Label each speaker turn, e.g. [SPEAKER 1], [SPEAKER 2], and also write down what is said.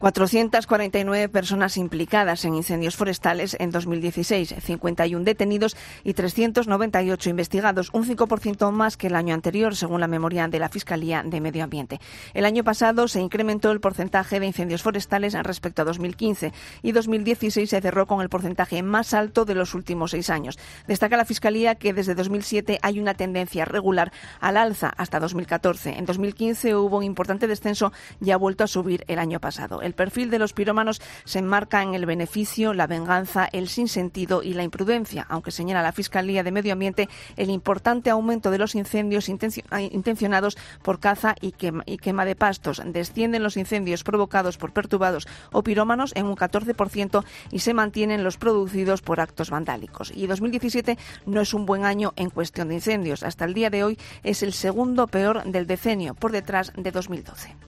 [SPEAKER 1] 449 personas implicadas en incendios forestales en 2016, 51 detenidos y 398 investigados, un 5% más que el año anterior, según la memoria de la Fiscalía de Medio Ambiente. El año pasado se incrementó el porcentaje de incendios forestales respecto a 2015 y 2016 se cerró con el porcentaje más alto de los últimos 6 años. Destaca la Fiscalía que desde 2007 hay una tendencia regular al alza hasta 2014. En 2015 hubo un importante descenso y ha vuelto a subir el año pasado. El perfil de los pirómanos se enmarca en el beneficio, la venganza, el sinsentido y la imprudencia, aunque señala la Fiscalía de Medio Ambiente el importante aumento de los incendios intencionados por caza y quema de pastos. Descienden los incendios provocados por perturbados o pirómanos en un 14% y se mantienen los producidos por actos vandálicos. Y 2017 no es un buen año en cuestión de incendios. Hasta el día de hoy es el segundo peor del decenio, por detrás de 2012.